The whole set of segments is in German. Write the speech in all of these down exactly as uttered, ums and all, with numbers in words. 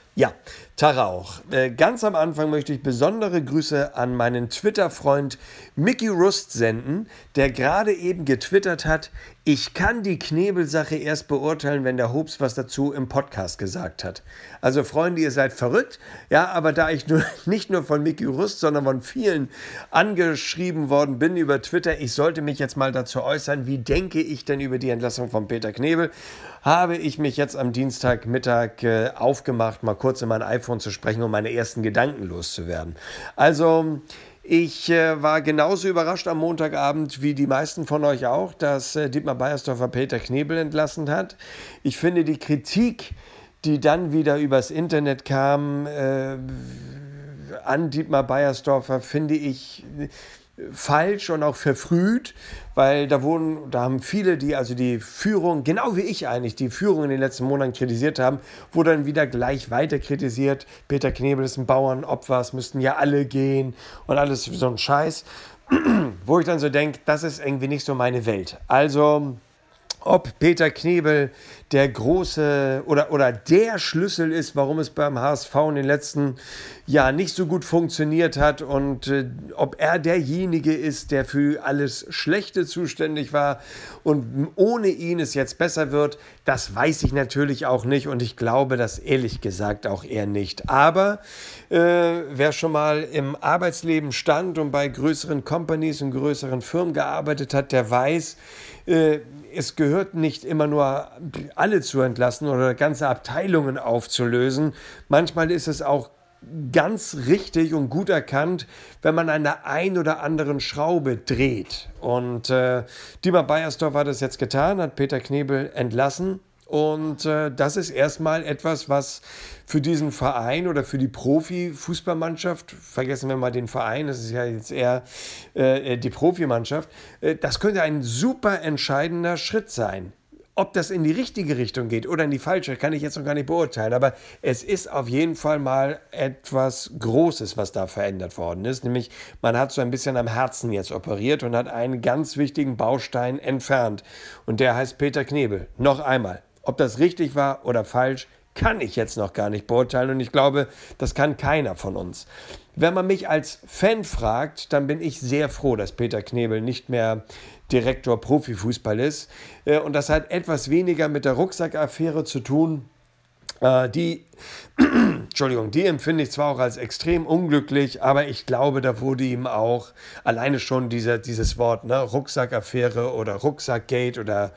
Ja, Tara auch. Äh, ganz am Anfang möchte ich besondere Grüße an meinen Twitter-Freund Mickey Rust senden, der gerade eben getwittert hat, ich kann die Knebelsache erst beurteilen, wenn der Hobbs was dazu im Podcast gesagt hat. Also Freunde, ihr seid verrückt. Ja, aber da ich nur, nicht nur von Mickey Rust, sondern von vielen angeschrieben worden bin über Twitter, ich sollte mich jetzt mal dazu äußern, wie denke ich denn über die Entlassung von Peter Knebel, habe ich mich jetzt am Dienstagmittag äh, aufgemacht, mal kurz in mein iPhone zu sprechen, um meine ersten Gedanken loszuwerden. Also ich äh, war genauso überrascht am Montagabend wie die meisten von euch auch, dass äh, Dietmar Beiersdorfer Peter Knebel entlassen hat. Ich finde die Kritik, die dann wieder übers Internet kam, äh, an Dietmar Beiersdorfer, finde ich falsch und auch verfrüht, weil da wurden, da haben viele, die also die Führung, genau wie ich eigentlich, die Führung in den letzten Monaten kritisiert haben, wurde dann wieder gleich weiter kritisiert. Peter Knebel ist ein Bauernopfer, es müssten ja alle gehen und alles so ein Scheiß, wo ich dann so denke, das ist irgendwie nicht so meine Welt. Also ob Peter Knebel der große oder, oder der Schlüssel ist, warum es beim H S V in den letzten Jahren nicht so gut funktioniert hat und äh, ob er derjenige ist, der für alles Schlechte zuständig war und ohne ihn es jetzt besser wird, das weiß ich natürlich auch nicht und ich glaube das ehrlich gesagt auch eher nicht. Aber äh, wer schon mal im Arbeitsleben stand und bei größeren Companies und größeren Firmen gearbeitet hat, der weiß, äh, es gehört nicht immer nur alle zu entlassen oder ganze Abteilungen aufzulösen. Manchmal ist es auch ganz richtig und gut erkannt, wenn man an der einen oder anderen Schraube dreht. Und äh, Dietmar Beiersdorfer hat das jetzt getan, hat Peter Knebel entlassen. Und äh, das ist erstmal etwas, was für diesen Verein oder für die Profifußballmannschaft, vergessen wir mal den Verein, das ist ja jetzt eher äh, die Profimannschaft, äh, das könnte ein super entscheidender Schritt sein. Ob das in die richtige Richtung geht oder in die falsche, kann ich jetzt noch gar nicht beurteilen. Aber es ist auf jeden Fall mal etwas Großes, was da verändert worden ist. Nämlich, man hat so ein bisschen am Herzen jetzt operiert und hat einen ganz wichtigen Baustein entfernt. Und der heißt Peter Knebel. Noch einmal. Ob das richtig war oder falsch, kann ich jetzt noch gar nicht beurteilen. Und ich glaube, das kann keiner von uns. Wenn man mich als Fan fragt, dann bin ich sehr froh, dass Peter Knebel nicht mehr Direktor Profifußball ist. Und das hat etwas weniger mit der Rucksackaffäre zu tun. Die, Entschuldigung, die empfinde ich zwar auch als extrem unglücklich, aber ich glaube, da wurde ihm auch alleine schon dieser, dieses Wort, ne, Rucksackaffäre oder Rucksackgate oder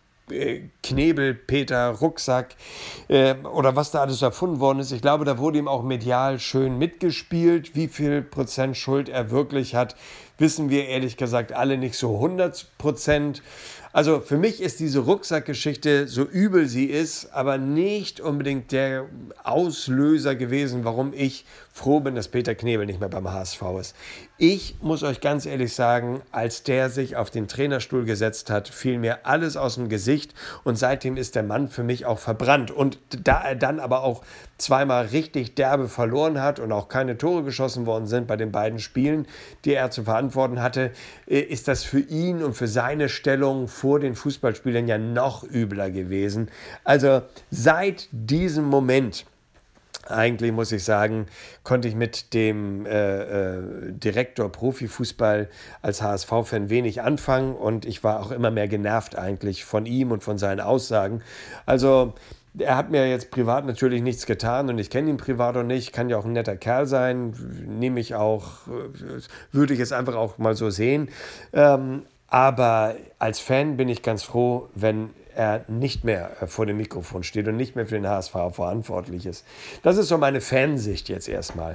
Knebel, Peter, Rucksack äh, oder was da alles erfunden worden ist. Ich glaube, da wurde ihm auch medial schön mitgespielt. Wie viel Prozent Schuld er wirklich hat, wissen wir ehrlich gesagt alle nicht so hundert Prozent. Also für mich ist diese Rucksackgeschichte, so übel sie ist, aber nicht unbedingt der Auslöser gewesen, warum ich froh bin, dass Peter Knebel nicht mehr beim H S V ist. Ich muss euch ganz ehrlich sagen, als der sich auf den Trainerstuhl gesetzt hat, fiel mir alles aus dem Gesicht und seitdem ist der Mann für mich auch verbrannt. Und da er dann aber auch zweimal richtig derbe verloren hat und auch keine Tore geschossen worden sind bei den beiden Spielen, die er zu verantworten hatte, ist das für ihn und für seine Stellung vor den Fußballspielern ja noch übler gewesen. Also seit diesem Moment, eigentlich muss ich sagen, konnte ich mit dem äh, äh, Direktor Profifußball als H S V-Fan wenig anfangen und ich war auch immer mehr genervt eigentlich von ihm und von seinen Aussagen. Also er hat mir jetzt privat natürlich nichts getan und ich kenne ihn privat auch nicht, kann ja auch ein netter Kerl sein, nehme ich auch, würde ich jetzt einfach auch mal so sehen. Ähm, aber als Fan bin ich ganz froh, wenn er nicht mehr vor dem Mikrofon steht und nicht mehr für den H S V verantwortlich ist. Das ist so meine Fansicht jetzt erstmal.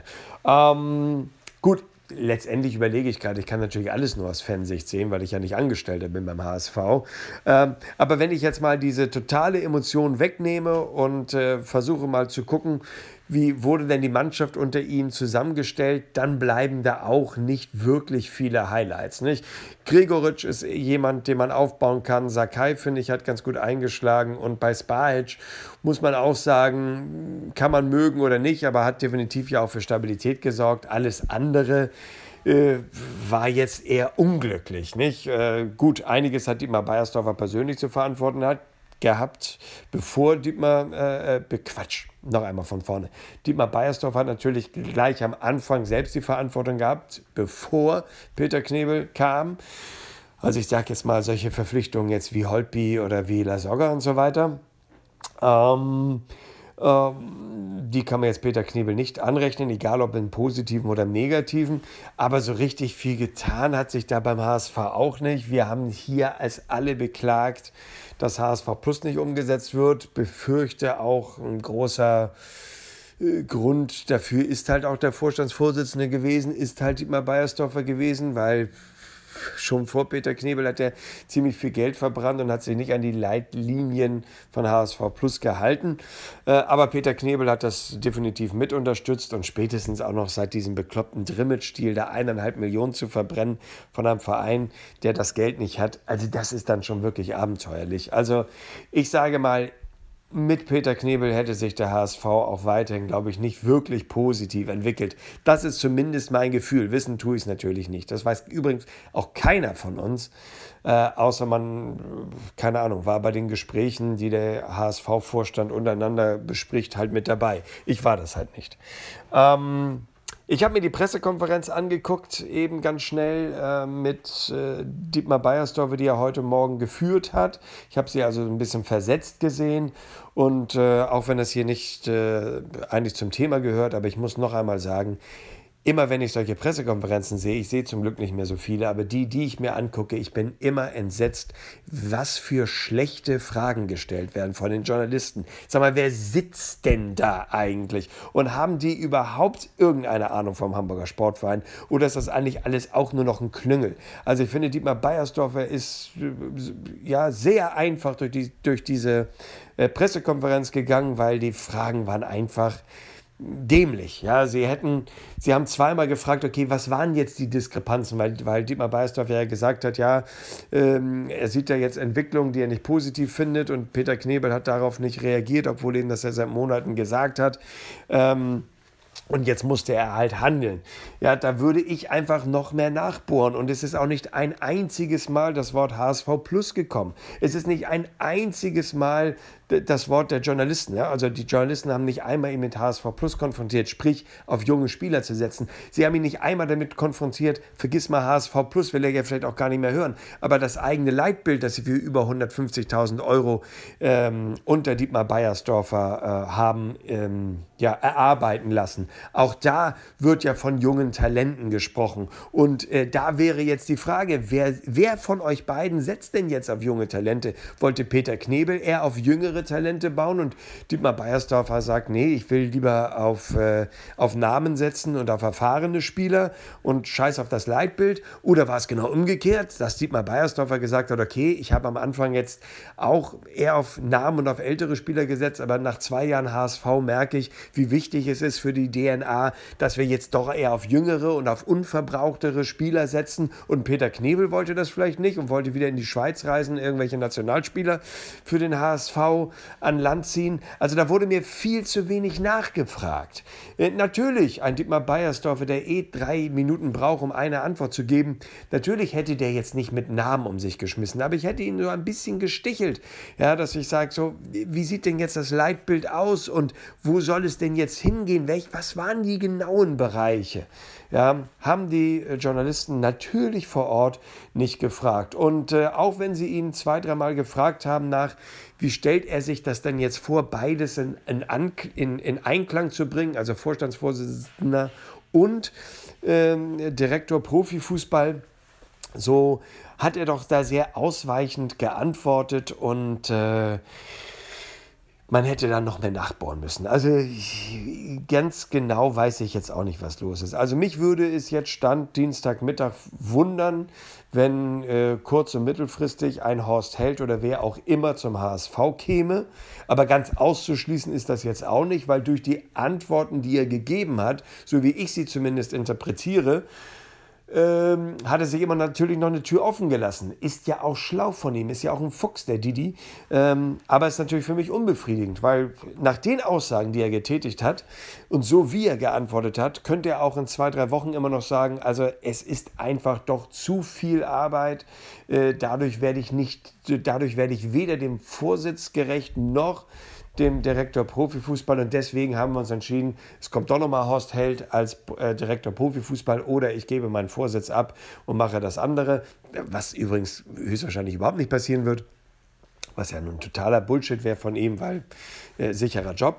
Ähm, gut, letztendlich überlege ich gerade, ich kann natürlich alles nur aus Fansicht sehen, weil ich ja nicht Angestellter bin beim H S V. Ähm, aber wenn ich jetzt mal diese totale Emotion wegnehme und äh, versuche mal zu gucken, wie wurde denn die Mannschaft unter ihnen zusammengestellt, dann bleiben da auch nicht wirklich viele Highlights. Nicht? Gregoritsch ist jemand, den man aufbauen kann. Sakai, finde ich, hat ganz gut eingeschlagen. Und bei Spahic muss man auch sagen, kann man mögen oder nicht, aber hat definitiv ja auch für Stabilität gesorgt. Alles andere äh, war jetzt eher unglücklich. Nicht? Äh, gut, einiges hat Dietmar Beiersdorfer persönlich zu verantworten hat. gehabt, bevor Dietmar, äh, äh, Quatsch, noch einmal von vorne. Dietmar Beiersdorf hat natürlich gleich am Anfang selbst die Verantwortung gehabt, bevor Peter Knebel kam. Also ich sage jetzt mal solche Verpflichtungen jetzt wie Holtby oder wie Lasogga und so weiter. Ähm, ähm, die kann man jetzt Peter Knebel nicht anrechnen, egal ob im Positiven oder im Negativen. Aber so richtig viel getan hat sich da beim H S V auch nicht. Wir haben hier als alle beklagt, dass H S V Plus nicht umgesetzt wird. Befürchte auch ein großer äh, Grund dafür ist halt auch der Vorstandsvorsitzende gewesen, ist halt Dietmar Beiersdorfer gewesen, weil schon vor Peter Knebel hat er ziemlich viel Geld verbrannt und hat sich nicht an die Leitlinien von H S V Plus gehalten. Äh, aber Peter Knebel hat das definitiv mit unterstützt und spätestens auch noch seit diesem bekloppten Drimmitstiel, da eineinhalb Millionen zu verbrennen von einem Verein, der das Geld nicht hat. Also das ist dann schon wirklich abenteuerlich. Also ich sage mal, mit Peter Knebel hätte sich der H S V auch weiterhin, glaube ich, nicht wirklich positiv entwickelt. Das ist zumindest mein Gefühl. Wissen tue ich es natürlich nicht. Das weiß übrigens auch keiner von uns, äh, außer man, keine Ahnung, war bei den Gesprächen, die der H S V-Vorstand untereinander bespricht, halt mit dabei. Ich war das halt nicht. Ähm... Ich habe mir die Pressekonferenz angeguckt, eben ganz schnell äh, mit äh, Dietmar Beiersdorfer, die er heute Morgen geführt hat. Ich habe sie also ein bisschen versetzt gesehen und äh, auch wenn das hier nicht äh, eigentlich zum Thema gehört, aber ich muss noch einmal sagen, immer wenn ich solche Pressekonferenzen sehe, ich sehe zum Glück nicht mehr so viele, aber die, die ich mir angucke, ich bin immer entsetzt, was für schlechte Fragen gestellt werden von den Journalisten. Sag mal, wer sitzt denn da eigentlich? Und haben die überhaupt irgendeine Ahnung vom Hamburger Sportverein? Oder ist das eigentlich alles auch nur noch ein Klüngel? Also ich finde, Dietmar Beiersdorfer ist ja sehr einfach durch, die, durch diese äh, Pressekonferenz gegangen, weil die Fragen waren einfach dämlich, ja, sie hätten, sie haben zweimal gefragt, okay, was waren jetzt die Diskrepanzen, weil, weil Dietmar Beiersdorfer ja gesagt hat, ja, ähm, er sieht ja jetzt Entwicklungen, die er nicht positiv findet und Peter Knebel hat darauf nicht reagiert, obwohl ihm das ja seit Monaten gesagt hat, ähm, und jetzt musste er halt handeln. Ja, da würde ich einfach noch mehr nachbohren. Und es ist auch nicht ein einziges Mal das Wort H S V Plus gekommen. Es ist nicht ein einziges Mal das Wort der Journalisten. Ja? Also die Journalisten haben nicht einmal ihn mit H S V Plus konfrontiert, sprich auf junge Spieler zu setzen. Sie haben ihn nicht einmal damit konfrontiert, vergiss mal H S V Plus, will er ja vielleicht auch gar nicht mehr hören. Aber das eigene Leitbild, das sie für über hundertfünfzigtausend Euro ähm, unter Dietmar Beiersdorfer äh, haben ähm, ja, erarbeiten lassen. Auch da wird ja von jungen Talenten gesprochen. Und äh, da wäre jetzt die Frage, wer, wer von euch beiden setzt denn jetzt auf junge Talente? Wollte Peter Knebel eher auf jüngere Talente bauen und Dietmar Beiersdorfer sagt, nee, ich will lieber auf, äh, auf Namen setzen und auf erfahrene Spieler und scheiß auf das Leitbild? Oder war es genau umgekehrt, dass Dietmar Beiersdorfer gesagt hat, okay, ich habe am Anfang jetzt auch eher auf Namen und auf ältere Spieler gesetzt, aber nach zwei Jahren H S V merke ich, wie wichtig es ist für die D N A, dass wir jetzt doch eher auf jüngere und auf unverbrauchtere Spieler setzen. Und Peter Knebel wollte das vielleicht nicht und wollte wieder in die Schweiz reisen, irgendwelche Nationalspieler für den H S V an Land ziehen. Also da wurde mir viel zu wenig nachgefragt. Äh, natürlich, ein Dietmar Beiersdorfer, der eh drei Minuten braucht, um eine Antwort zu geben, natürlich hätte der jetzt nicht mit Namen um sich geschmissen, aber ich hätte ihn so ein bisschen gestichelt, ja, dass ich sage, so, wie sieht denn jetzt das Leitbild aus und wo soll es denn jetzt hingehen? Welch, was waren die genauen Bereiche? Ja, haben die Journalisten natürlich vor Ort nicht gefragt. Und äh, auch wenn sie ihn zwei, dreimal gefragt haben nach, wie stellt er sich das denn jetzt vor, beides in, in, in, in Einklang zu bringen, also Vorstandsvorsitzender und äh, Direktor Profifußball, so hat er doch da sehr ausweichend geantwortet und äh, man hätte dann noch mehr nachbohren müssen. Also ganz genau weiß ich jetzt auch nicht, was los ist. Also mich würde es jetzt Stand Dienstagmittag wundern, wenn äh, kurz- und mittelfristig ein Horst Held oder wer auch immer zum H S V käme. Aber ganz auszuschließen ist das jetzt auch nicht, weil durch die Antworten, die er gegeben hat, so wie ich sie zumindest interpretiere, ähm, hat er sich immer natürlich noch eine Tür offen gelassen. Ist ja auch schlau von ihm, ist ja auch ein Fuchs, der Didi. Ähm, aber ist natürlich für mich unbefriedigend, weil nach den Aussagen, die er getätigt hat und so wie er geantwortet hat, könnte er auch in zwei, drei Wochen immer noch sagen, also es ist einfach doch zu viel Arbeit. Äh, dadurch werde ich nicht, dadurch werde ich weder dem Vorsitz gerecht noch dem Direktor Profifußball, und deswegen haben wir uns entschieden, es kommt doch nochmal Horst Held als äh, Direktor Profifußball oder ich gebe meinen Vorsitz ab und mache das andere, was übrigens höchstwahrscheinlich überhaupt nicht passieren wird, was ja nun totaler Bullshit wäre von ihm, weil äh, sicherer Job.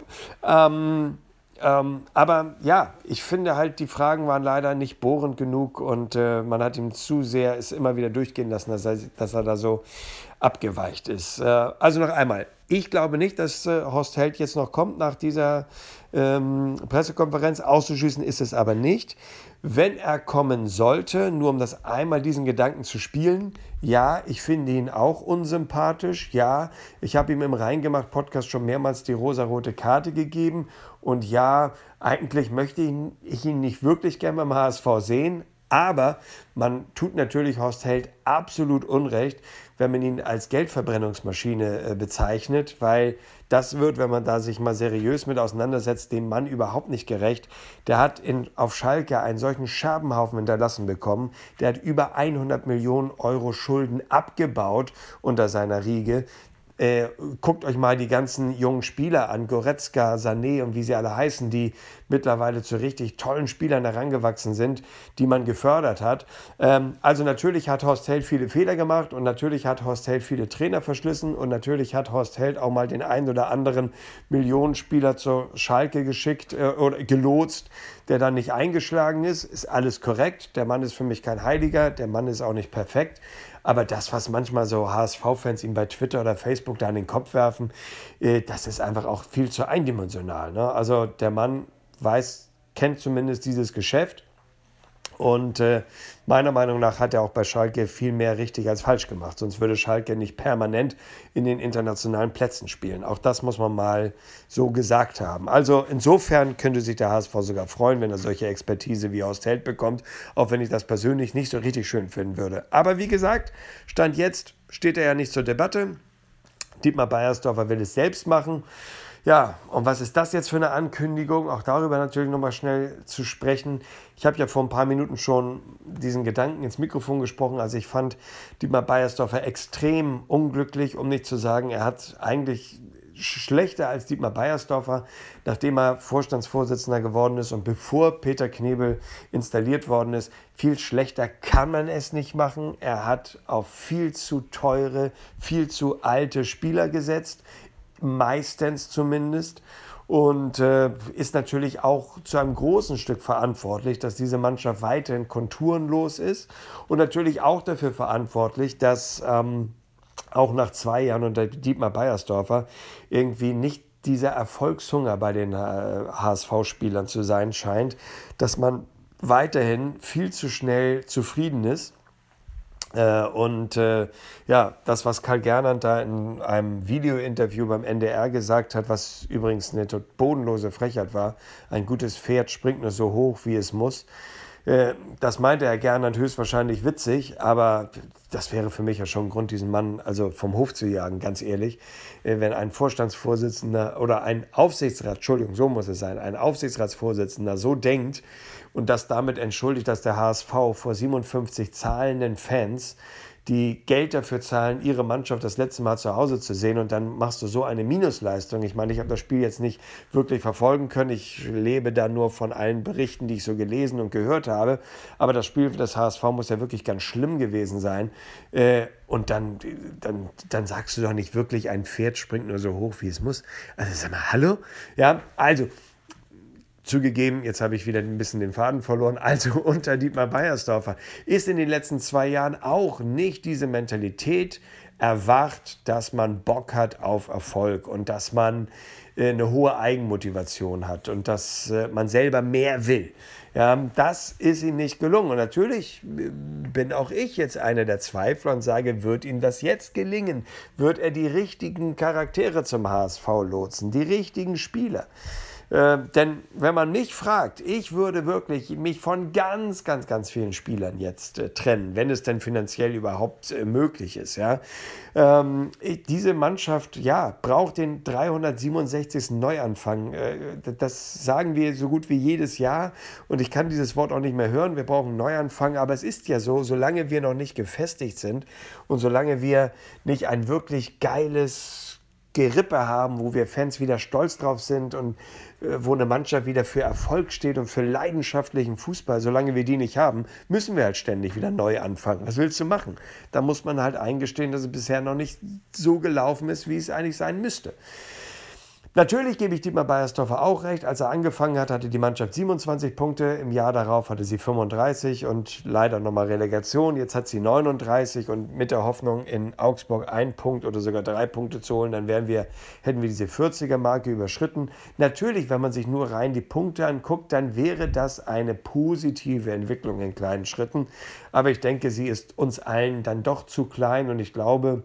Ähm, ähm, aber ja, ich finde halt, die Fragen waren leider nicht bohrend genug und äh, man hat ihm zu sehr es immer wieder durchgehen lassen, dass er, dass er da so abgeweicht ist. Äh, also noch einmal, ich glaube nicht, dass äh, Horst Held jetzt noch kommt nach dieser ähm, Pressekonferenz. Auszuschließen ist es aber nicht. Wenn er kommen sollte, nur um das einmal diesen Gedanken zu spielen, ja, ich finde ihn auch unsympathisch. Ja, ich habe ihm im Reingemacht-Podcast schon mehrmals die rosarote Karte gegeben. Und ja, eigentlich möchte ich ihn nicht wirklich gern beim H S V sehen. Aber man tut natürlich Horst Held absolut Unrecht, wenn man ihn als Geldverbrennungsmaschine äh, bezeichnet, weil das wird, wenn man da sich mal seriös mit auseinandersetzt, dem Mann überhaupt nicht gerecht. Der hat in, auf Schalke einen solchen Scherbenhaufen hinterlassen bekommen. Der hat über hundert Millionen Euro Schulden abgebaut unter seiner Riege. Äh, guckt euch mal die ganzen jungen Spieler an, Goretzka, Sané und wie sie alle heißen, die mittlerweile zu richtig tollen Spielern herangewachsen sind, die man gefördert hat. Ähm, also natürlich hat Horst Held viele Fehler gemacht und natürlich hat Horst Held viele Trainer verschlissen und natürlich hat Horst Held auch mal den einen oder anderen Millionenspieler zur Schalke geschickt äh, oder gelotst, der dann nicht eingeschlagen ist. Ist alles korrekt. Der Mann ist für mich kein Heiliger, der Mann ist auch nicht perfekt. Aber das, was manchmal so H S V-Fans ihm bei Twitter oder Facebook da in den Kopf werfen, äh, das ist einfach auch viel zu eindimensional. Ne? Also der Mann weiß, kennt zumindest dieses Geschäft. Und äh, meiner Meinung nach hat er auch bei Schalke viel mehr richtig als falsch gemacht. Sonst würde Schalke nicht permanent in den internationalen Plätzen spielen. Auch das muss man mal so gesagt haben. Also insofern könnte sich der H S V sogar freuen, wenn er solche Expertise wie Horst Held bekommt. Auch wenn ich das persönlich nicht so richtig schön finden würde. Aber wie gesagt, Stand jetzt steht er ja nicht zur Debatte. Dietmar Beiersdorfer will es selbst machen. Ja, und was ist das jetzt für eine Ankündigung? Auch darüber natürlich nochmal schnell zu sprechen. Ich habe ja vor ein paar Minuten schon diesen Gedanken ins Mikrofon gesprochen. Also ich fand Dietmar Beiersdorfer extrem unglücklich, um nicht zu sagen, er hat eigentlich schlechter als Dietmar Beiersdorfer, nachdem er Vorstandsvorsitzender geworden ist und bevor Peter Knebel installiert worden ist. Viel schlechter kann man es nicht machen. Er hat auf viel zu teure, viel zu alte Spieler gesetzt. Meistens zumindest, und äh, ist natürlich auch zu einem großen Stück verantwortlich, dass diese Mannschaft weiterhin konturenlos ist und natürlich auch dafür verantwortlich, dass ähm, auch nach zwei Jahren unter Dietmar Beiersdorfer irgendwie nicht dieser Erfolgshunger bei den äh, H S V-Spielern zu sein scheint, dass man weiterhin viel zu schnell zufrieden ist. Äh, und äh, ja, das, was Karl Gernand da in einem Video-Interview beim N D R gesagt hat, was übrigens eine bodenlose Frechheit war, ein gutes Pferd springt nur so hoch, wie es muss. Äh, das meinte Herr Gernand höchstwahrscheinlich witzig, aber das wäre für mich ja schon ein Grund, diesen Mann also vom Hof zu jagen, ganz ehrlich. Äh, wenn ein Vorstandsvorsitzender oder ein Aufsichtsrat, Entschuldigung, so muss es sein, ein Aufsichtsratsvorsitzender so denkt und das damit entschuldigt, dass der H S V vor siebenundfünfzig zahlenden Fans, die Geld dafür zahlen, ihre Mannschaft das letzte Mal zu Hause zu sehen, und dann machst du so eine Minusleistung. Ich meine, ich habe das Spiel jetzt nicht wirklich verfolgen können. Ich lebe da nur von allen Berichten, die ich so gelesen und gehört habe. Aber das Spiel für das H S V muss ja wirklich ganz schlimm gewesen sein. Und dann, dann, dann sagst du doch nicht wirklich, ein Pferd springt nur so hoch, wie es muss. Also sag mal, hallo? Ja, also... Zugegeben, jetzt habe ich wieder ein bisschen den Faden verloren. Also unter Dietmar Beiersdorfer ist in den letzten zwei Jahren auch nicht diese Mentalität erwacht, dass man Bock hat auf Erfolg und dass man äh, eine hohe Eigenmotivation hat und dass äh, man selber mehr will. Ja, das ist ihm nicht gelungen. Und natürlich bin auch ich jetzt einer der Zweifler und sage, wird ihm das jetzt gelingen? Wird er die richtigen Charaktere zum H S V lotsen? Die richtigen Spieler? Äh, denn wenn man mich fragt, ich würde wirklich mich von ganz, ganz, ganz vielen Spielern jetzt äh, trennen, wenn es denn finanziell überhaupt äh, möglich ist. Ja? Ähm, ich, diese Mannschaft ja, braucht den dreihundertsiebenundsechzigsten Neuanfang. Äh, das sagen wir so gut wie jedes Jahr und ich kann dieses Wort auch nicht mehr hören. Wir brauchen einen Neuanfang, aber es ist ja so, solange wir noch nicht gefestigt sind und solange wir nicht ein wirklich geiles Gerippe haben, wo wir Fans wieder stolz drauf sind und äh, wo eine Mannschaft wieder für Erfolg steht und für leidenschaftlichen Fußball. Solange wir die nicht haben, müssen wir halt ständig wieder neu anfangen. Was willst du machen? Da muss man halt eingestehen, dass es bisher noch nicht so gelaufen ist, wie es eigentlich sein müsste. Natürlich gebe ich Dietmar Beiersdorfer auch recht. Als er angefangen hat, hatte die Mannschaft siebenundzwanzig Punkte. Im Jahr darauf hatte sie fünfunddreißig und leider nochmal Relegation. Jetzt hat sie neununddreißig und mit der Hoffnung, in Augsburg einen Punkt oder sogar drei Punkte zu holen, dann wären wir, hätten wir diese vierziger-Marke überschritten. Natürlich, wenn man sich nur rein die Punkte anguckt, dann wäre das eine positive Entwicklung in kleinen Schritten. Aber ich denke, sie ist uns allen dann doch zu klein und ich glaube,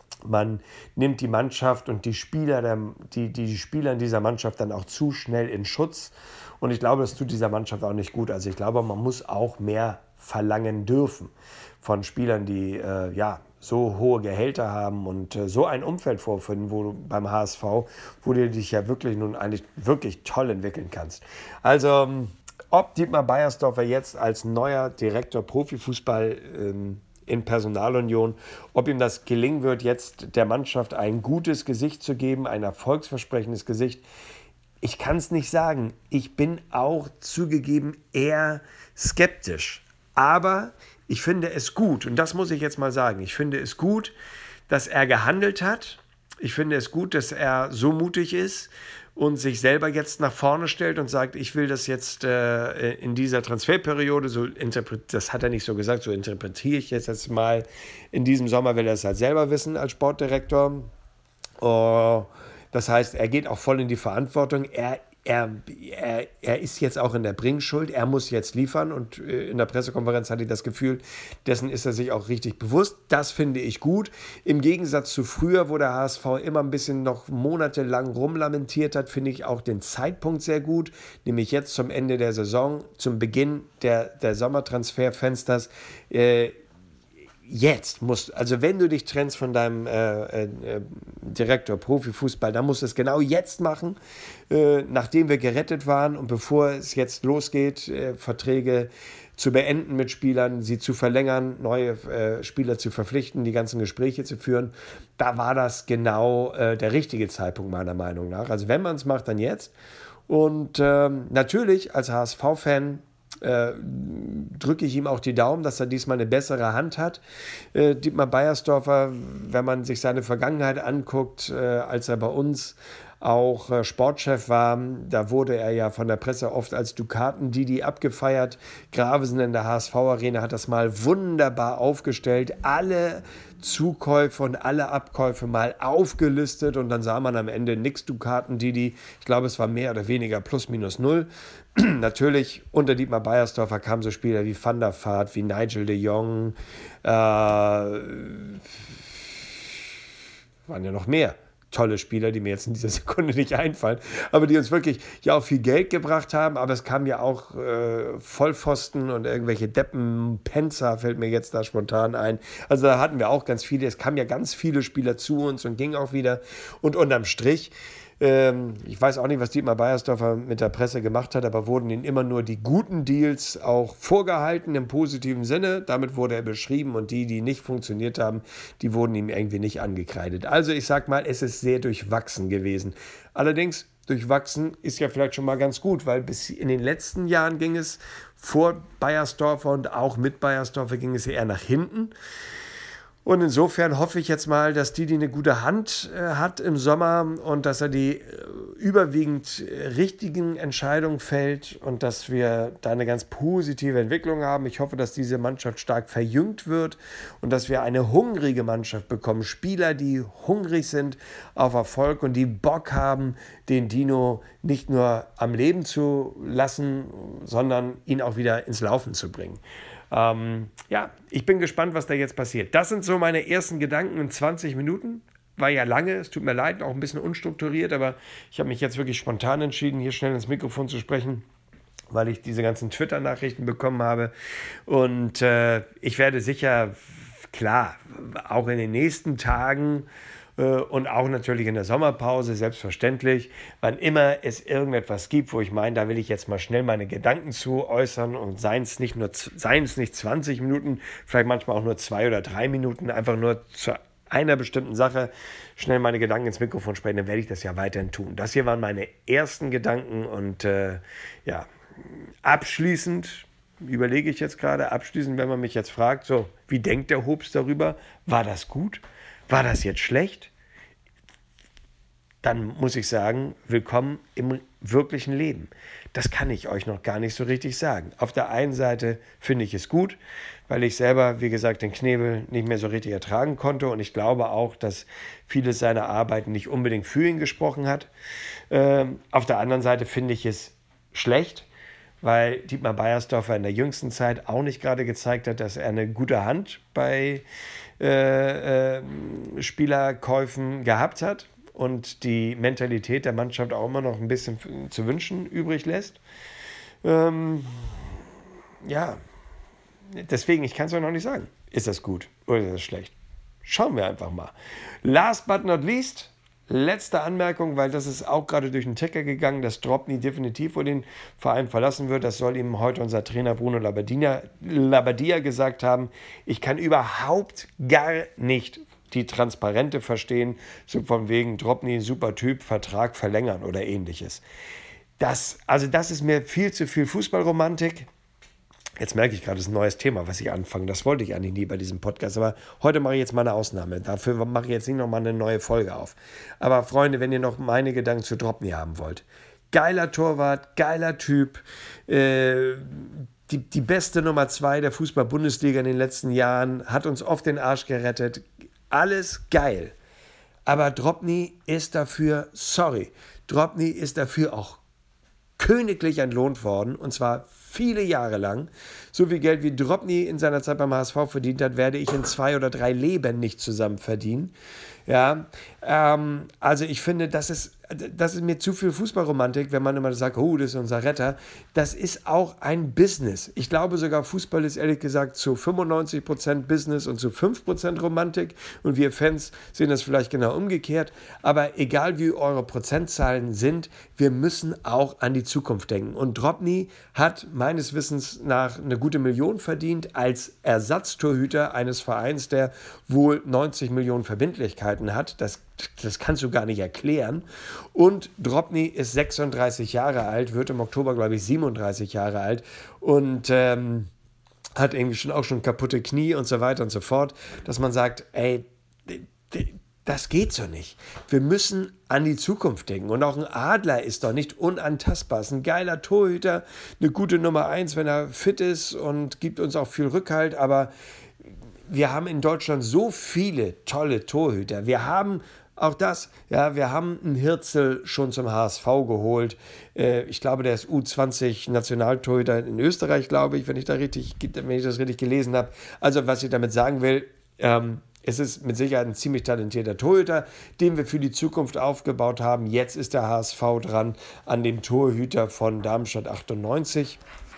man nimmt die Mannschaft und die Spieler, der, die, die Spieler in dieser Mannschaft dann auch zu schnell in Schutz. Und ich glaube, das tut dieser Mannschaft auch nicht gut. Also ich glaube, man muss auch mehr verlangen dürfen von Spielern, die äh, ja, so hohe Gehälter haben und äh, so ein Umfeld vorfinden, wo du beim H S V, wo du dich ja wirklich nun eigentlich wirklich toll entwickeln kannst. Also ob Dietmar Beiersdorfer jetzt als neuer Direktor Profifußball ähm, in Personalunion, ob ihm das gelingen wird, jetzt der Mannschaft ein gutes Gesicht zu geben, ein erfolgsversprechendes Gesicht. Ich kann es nicht sagen. Ich bin auch zugegeben eher skeptisch. Aber ich finde es gut, und das muss ich jetzt mal sagen, ich finde es gut, dass er gehandelt hat. Ich finde es gut, dass er so mutig ist und sich selber jetzt nach vorne stellt und sagt, ich will das jetzt äh, in dieser Transferperiode, so das hat er nicht so gesagt, so interpretiere ich jetzt, jetzt mal, in diesem Sommer will er es halt selber wissen als Sportdirektor. Uh, das heißt, er geht auch voll in die Verantwortung. Er Er, er, er ist jetzt auch in der Bringschuld, er muss jetzt liefern und in der Pressekonferenz hatte ich das Gefühl, dessen ist er sich auch richtig bewusst. Das finde ich gut. Im Gegensatz zu früher, wo der H S V immer ein bisschen noch monatelang rumlamentiert hat, finde ich auch den Zeitpunkt sehr gut, nämlich jetzt zum Ende der Saison, zum Beginn der, der Sommertransferfensters. Äh, Jetzt musst, also wenn du dich trennst von deinem äh, äh, Direktor Profifußball, dann musst du es genau jetzt machen, äh, nachdem wir gerettet waren und bevor es jetzt losgeht, äh, Verträge zu beenden mit Spielern, sie zu verlängern, neue äh, Spieler zu verpflichten, die ganzen Gespräche zu führen. Da war das genau äh, der richtige Zeitpunkt meiner Meinung nach. Also wenn man es macht, dann jetzt. Und ähm, natürlich als H S V-Fan Äh, drücke ich ihm auch die Daumen, dass er diesmal eine bessere Hand hat. Äh, Dietmar Beiersdorfer, wenn man sich seine Vergangenheit anguckt, äh, als er bei uns auch äh, Sportchef war, da wurde er ja von der Presse oft als Dukaten-Didi abgefeiert. Gravesen in der H S V-Arena hat das mal wunderbar aufgestellt, alle Zukäufe und alle Abkäufe mal aufgelistet und dann sah man am Ende nix Dukaten-Didi. Ich glaube, es war mehr oder weniger plus minus null. Natürlich, unter Dietmar Beiersdorfer kamen so Spieler wie Van der Vaart, wie Nigel de Jong, äh, waren ja noch mehr tolle Spieler, die mir jetzt in dieser Sekunde nicht einfallen, aber die uns wirklich ja auch viel Geld gebracht haben, aber es kamen ja auch äh, Vollpfosten und irgendwelche Deppen, Penzer fällt mir jetzt da spontan ein. Also da hatten wir auch ganz viele, es kamen ja ganz viele Spieler zu uns und ging auch wieder und unterm Strich, ich weiß auch nicht, was Dietmar Beiersdorfer mit der Presse gemacht hat, aber wurden ihm immer nur die guten Deals auch vorgehalten im positiven Sinne. Damit wurde er beschrieben und die, die nicht funktioniert haben, die wurden ihm irgendwie nicht angekreidet. Also ich sag mal, es ist sehr durchwachsen gewesen. Allerdings, durchwachsen ist ja vielleicht schon mal ganz gut, weil bis in den letzten Jahren ging es vor Beiersdorfer und auch mit Beiersdorfer ging es eher nach hinten. Und insofern hoffe ich jetzt mal, dass Didi eine gute Hand äh, hat im Sommer und dass er die äh, überwiegend äh, richtigen Entscheidungen fällt und dass wir da eine ganz positive Entwicklung haben. Ich hoffe, dass diese Mannschaft stark verjüngt wird und dass wir eine hungrige Mannschaft bekommen. Spieler, die hungrig sind auf Erfolg und die Bock haben, den Dino nicht nur am Leben zu lassen, sondern ihn auch wieder ins Laufen zu bringen. Ähm, ja, ich bin gespannt, was da jetzt passiert. Das sind so meine ersten Gedanken in zwanzig Minuten. war ja lange, es tut mir leid, auch ein bisschen unstrukturiert, aber ich habe mich jetzt wirklich spontan entschieden, hier schnell ins Mikrofon zu sprechen, weil ich diese ganzen Twitter-Nachrichten bekommen habe. Und äh, ich werde sicher, klar, auch in den nächsten Tagen äh, und auch natürlich in der Sommerpause, selbstverständlich, wann immer es irgendetwas gibt, wo ich meine, da will ich jetzt mal schnell meine Gedanken zu äußern und seien es nicht nur, seien es nicht zwanzig Minuten, vielleicht manchmal auch nur zwei oder drei Minuten, einfach nur zu einer bestimmten Sache schnell meine Gedanken ins Mikrofon sprechen, dann werde ich das ja weiterhin tun. Das hier waren meine ersten Gedanken und äh, ja, abschließend überlege ich jetzt gerade, abschließend, wenn man mich jetzt fragt, so, wie denkt der Hobbs darüber? War das gut? War das jetzt schlecht? Dann muss ich sagen, willkommen im wirklichen Leben. Das kann ich euch noch gar nicht so richtig sagen. Auf der einen Seite finde ich es gut, weil ich selber, wie gesagt, den Knebel nicht mehr so richtig ertragen konnte und ich glaube auch, dass vieles seiner Arbeiten nicht unbedingt für ihn gesprochen hat. Ähm, auf der anderen Seite finde ich es schlecht, weil Dietmar Beiersdorfer in der jüngsten Zeit auch nicht gerade gezeigt hat, dass er eine gute Hand bei äh, äh, Spielerkäufen gehabt hat und die Mentalität der Mannschaft auch immer noch ein bisschen zu wünschen übrig lässt. Ähm, ja, deswegen, ich kann es euch noch nicht sagen. Ist das gut oder ist das schlecht? Schauen wir einfach mal. Last but not least, letzte Anmerkung, weil das ist auch gerade durch den Ticker gegangen, dass Drobny definitiv wohl den Verein verlassen wird. Das soll ihm heute unser Trainer Bruno Labbadia, Labbadia gesagt haben. Ich kann überhaupt gar nicht die Transparente verstehen, so von wegen Drobny, super Typ, Vertrag verlängern oder ähnliches. Das, also das ist mir viel zu viel Fußballromantik. Jetzt merke ich gerade, das ist ein neues Thema, was ich anfange. Das wollte ich eigentlich nie bei diesem Podcast, aber heute mache ich jetzt mal eine Ausnahme. Dafür mache ich jetzt nicht nochmal eine neue Folge auf. Aber Freunde, wenn ihr noch meine Gedanken zu Drobny haben wollt. Geiler Torwart, geiler Typ, äh, die, die beste Nummer zwei der Fußball-Bundesliga in den letzten Jahren, hat uns oft den Arsch gerettet. Alles geil. Aber Drobny ist dafür, sorry, Drobny ist dafür auch königlich entlohnt worden, und zwar viele Jahre lang. So viel Geld wie Drobny in seiner Zeit beim H S V verdient hat, werde ich in zwei oder drei Leben nicht zusammen verdienen. Ja, ähm, also ich finde, das ist, das ist mir zu viel Fußballromantik, wenn man immer sagt, oh, das ist unser Retter. Das ist auch ein Business. Ich glaube sogar, Fußball ist ehrlich gesagt zu fünfundneunzig Prozent Business und zu fünf Prozent Romantik. Und wir Fans sehen das vielleicht genau umgekehrt. Aber egal wie eure Prozentzahlen sind, wir müssen auch an die Zukunft denken. Und Drobny hat meines Wissens nach eine gute Million verdient als Ersatztorhüter eines Vereins, der wohl neunzig Millionen Verbindlichkeiten hat. Das, das kannst du gar nicht erklären. Und Drobny ist sechsunddreißig Jahre alt, wird im Oktober, glaube ich, siebenunddreißig Jahre alt und ähm, hat irgendwie schon auch schon kaputte Knie und so weiter und so fort, dass man sagt, ey, das geht so nicht. Wir müssen an die Zukunft denken. Und auch ein Adler ist doch nicht unantastbar. Ist ein geiler Torhüter, eine gute Nummer eins, wenn er fit ist und gibt uns auch viel Rückhalt. Aber wir haben in Deutschland so viele tolle Torhüter. Wir haben auch das, ja, wir haben einen Hirzel schon zum H S V geholt. Äh, ich glaube, der ist U zwanzig Nationaltorhüter in Österreich, glaube ich, wenn ich, da richtig, wenn ich das richtig gelesen habe. Also was ich damit sagen will, ähm, es ist mit Sicherheit ein ziemlich talentierter Torhüter, den wir für die Zukunft aufgebaut haben. Jetzt ist der H S V dran an dem Torhüter von Darmstadt achtundneunzig.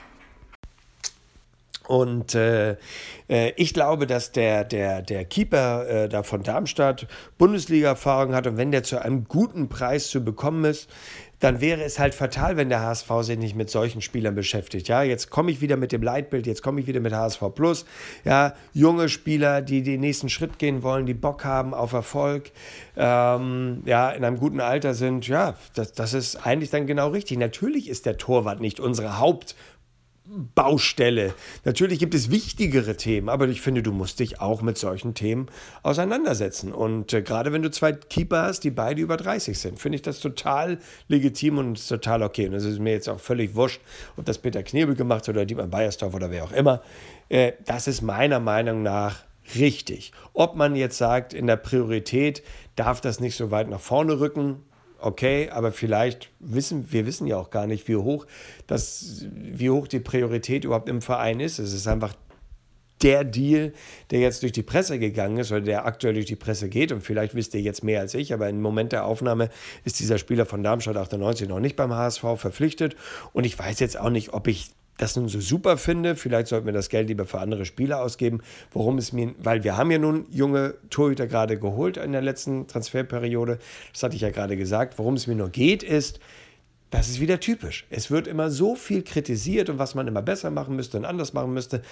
Und äh, äh, ich glaube, dass der, der, der Keeper äh, da von Darmstadt Bundesliga-Erfahrung hat und wenn der zu einem guten Preis zu bekommen ist, dann wäre es halt fatal, wenn der H S V sich nicht mit solchen Spielern beschäftigt. Ja, jetzt komme ich wieder mit dem Leitbild, jetzt komme ich wieder mit H S V Plus. Ja, junge Spieler, die den nächsten Schritt gehen wollen, die Bock haben auf Erfolg, ähm, ja, in einem guten Alter sind. Ja, das, das ist eigentlich dann genau richtig. Natürlich ist der Torwart nicht unsere Haupt Baustelle. Natürlich gibt es wichtigere Themen, aber ich finde, du musst dich auch mit solchen Themen auseinandersetzen. Und äh, gerade wenn du zwei Keeper hast, die beide über dreißig sind, finde ich das total legitim und total okay. Und es ist mir jetzt auch völlig wurscht, ob das Peter Knebel gemacht hat oder Dietmar Beiersdorfer oder wer auch immer. Äh, das ist meiner Meinung nach richtig. Ob man jetzt sagt, in der Priorität darf das nicht so weit nach vorne rücken, okay, aber vielleicht wissen, wir wissen ja auch gar nicht, wie hoch das, wie hoch die Priorität überhaupt im Verein ist. Es ist einfach der Deal, der jetzt durch die Presse gegangen ist oder der aktuell durch die Presse geht. Und vielleicht wisst ihr jetzt mehr als ich, aber im Moment der Aufnahme ist dieser Spieler von Darmstadt achtundneunzig noch nicht beim H S V verpflichtet. Und ich weiß jetzt auch nicht, ob ich das nun so super finde. Vielleicht sollten wir das Geld lieber für andere Spieler ausgeben. Worum es mir, weil wir haben ja nun junge Torhüter gerade geholt in der letzten Transferperiode. Das hatte ich ja gerade gesagt. Worum es mir nur geht, ist, das ist wieder typisch. Es wird immer so viel kritisiert und was man immer besser machen müsste und anders machen müsste.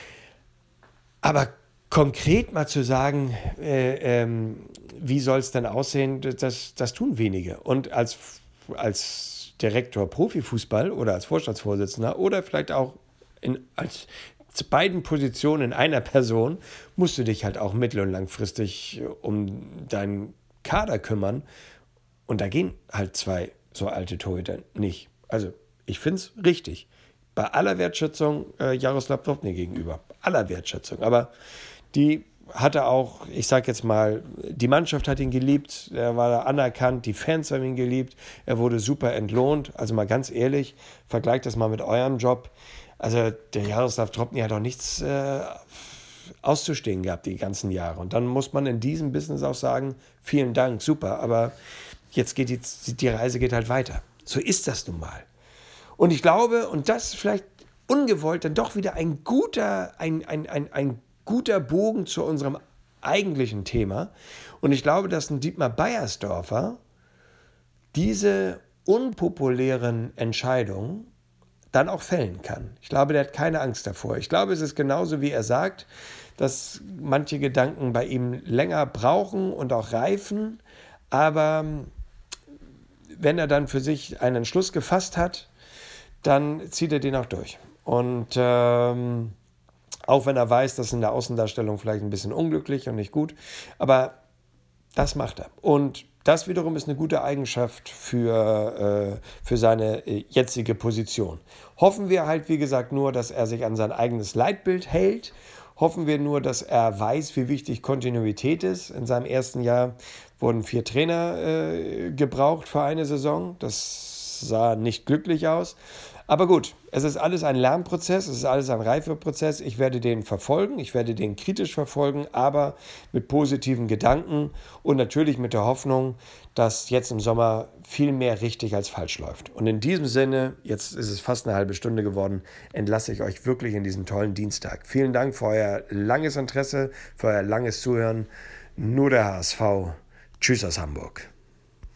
Aber konkret mal zu sagen, äh, ähm, wie soll es denn aussehen, das, das tun wenige. Und als, als Direktor Profifußball oder als Vorstandsvorsitzender oder vielleicht auch in, als beiden Positionen in einer Person, musst du dich halt auch mittel- und langfristig um deinen Kader kümmern. Und da gehen halt zwei so alte Torhüter nicht. Also ich finde es richtig. Bei aller Wertschätzung äh, Jaroslav Drobny gegenüber. Aller Wertschätzung. Aber die hatte auch, ich sag jetzt mal, die Mannschaft hat ihn geliebt, er war da anerkannt, die Fans haben ihn geliebt, er wurde super entlohnt. Also mal ganz ehrlich, vergleicht das mal mit eurem Job. Also der Jaroslav Drobny hat auch nichts äh, auszustehen gehabt die ganzen Jahre. Und dann muss man in diesem Business auch sagen, vielen Dank, super, aber jetzt geht die, die Reise geht halt weiter. So ist das nun mal. Und ich glaube, und das ist vielleicht ungewollt dann doch wieder ein guter, ein, ein, ein, ein guter Bogen zu unserem eigentlichen Thema. Und ich glaube, dass ein Dietmar Beiersdorfer diese unpopulären Entscheidungen dann auch fällen kann. Ich glaube, der hat keine Angst davor. Ich glaube, es ist genauso, wie er sagt, dass manche Gedanken bei ihm länger brauchen und auch reifen. Aber wenn er dann für sich einen Entschluss gefasst hat, dann zieht er den auch durch. Und ähm, auch wenn er weiß, dass in der Außendarstellung vielleicht ein bisschen unglücklich und nicht gut, aber das macht er. Und das wiederum ist eine gute Eigenschaft für, äh, für seine äh, jetzige Position. Hoffen wir halt, wie gesagt, nur, dass er sich an sein eigenes Leitbild hält. Hoffen wir nur, dass er weiß, wie wichtig Kontinuität ist. In seinem ersten Jahr wurden vier Trainer äh, gebraucht für eine Saison. Das sah nicht glücklich aus. Aber gut, es ist alles ein Lernprozess, es ist alles ein Reifeprozess. Ich werde den verfolgen, ich werde den kritisch verfolgen, aber mit positiven Gedanken und natürlich mit der Hoffnung, dass jetzt im Sommer viel mehr richtig als falsch läuft. Und in diesem Sinne, jetzt ist es fast eine halbe Stunde geworden, entlasse ich euch wirklich in diesen tollen Dienstag. Vielen Dank für euer langes Interesse, für euer langes Zuhören. Nur der H S V. Tschüss aus Hamburg.